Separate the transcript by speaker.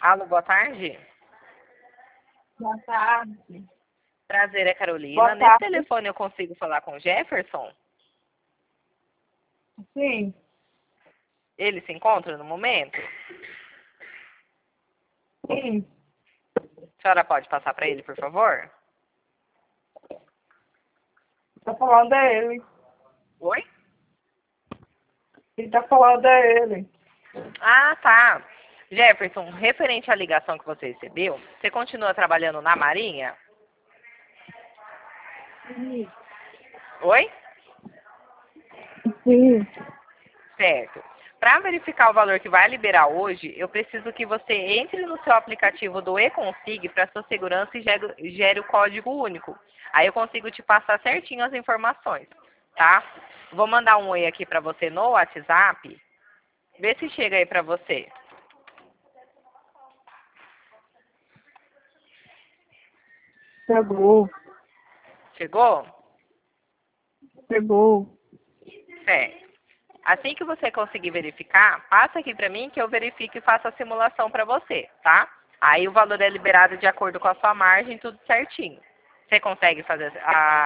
Speaker 1: Alô, boa tarde.
Speaker 2: Boa tarde.
Speaker 1: Prazer, é Carolina.
Speaker 2: Boa
Speaker 1: Nesse
Speaker 2: tarde.
Speaker 1: telefone eu consigo falar com o Jefferson?
Speaker 2: Sim,
Speaker 1: Ele se encontra no momento?
Speaker 2: sim.
Speaker 1: A senhora pode passar para ele, por favor?
Speaker 2: Tá falando é ele.
Speaker 1: Oi?
Speaker 2: Quem tá falando é ele.
Speaker 1: Ah, tá. Jefferson, referente à ligação que você recebeu, você continua trabalhando na Marinha?
Speaker 2: Sim.
Speaker 1: Oi?
Speaker 2: Sim.
Speaker 1: Certo. Para verificar o valor que vai liberar hoje, eu preciso que você entre no seu aplicativo do eConsig para sua segurança e gere o código único. Aí eu consigo te passar certinho as informações, tá? Vou mandar um oi aqui para você no WhatsApp. Vê se chega aí para você.
Speaker 2: Chegou.
Speaker 1: Chegou?
Speaker 2: Chegou.
Speaker 1: Certo. Assim que você conseguir verificar, passa aqui para mim que eu verifique e faço a simulação para você, tá? Aí o valor é liberado de acordo com a sua margem, tudo certinho. Você consegue fazer a